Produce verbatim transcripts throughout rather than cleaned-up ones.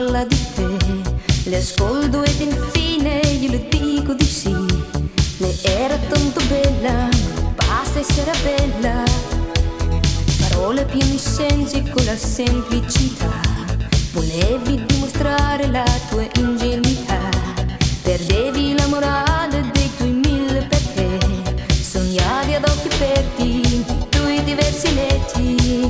parla di te, le ascolto ed infine io le dico di sì. Lei era tanto bella, basta essere bella. Parole piene di sensi con la semplicità. Volevi dimostrare la tua ingenuità. Perdevi la morale dei tuoi mille perché. Sognavi ad occhi aperti i tuoi diversi letti.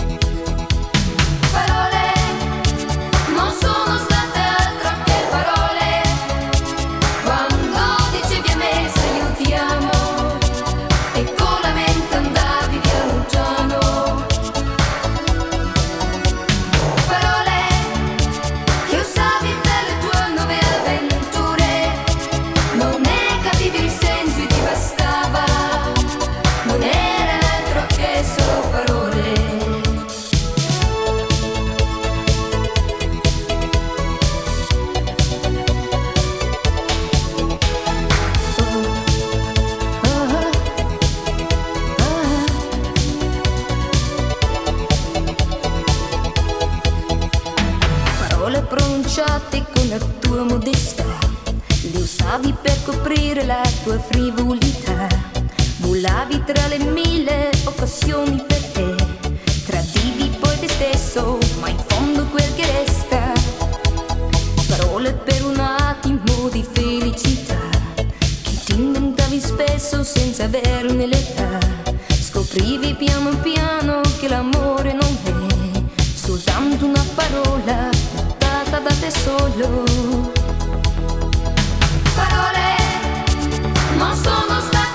Parole non sono state altro che parole. Quando dicevi a me se io ti amo e con la mente andavi piano piano. Parole che usavi per le tue nuove avventure. Non ne capivi il senso e ti bastava. Non era altro che solo parole. Parole pronunciate con la tua modestà, le usavi per coprire la tua frivolità. Volavi tra le mille occasioni per te, tradivi poi te stesso, ma in fondo quel che resta. Parole per un attimo di felicità, che ti inventavi spesso senza averne l'età. Scoprivi piano piano che l'amore non è soltanto una parola buttata da te solo. Parole non sono state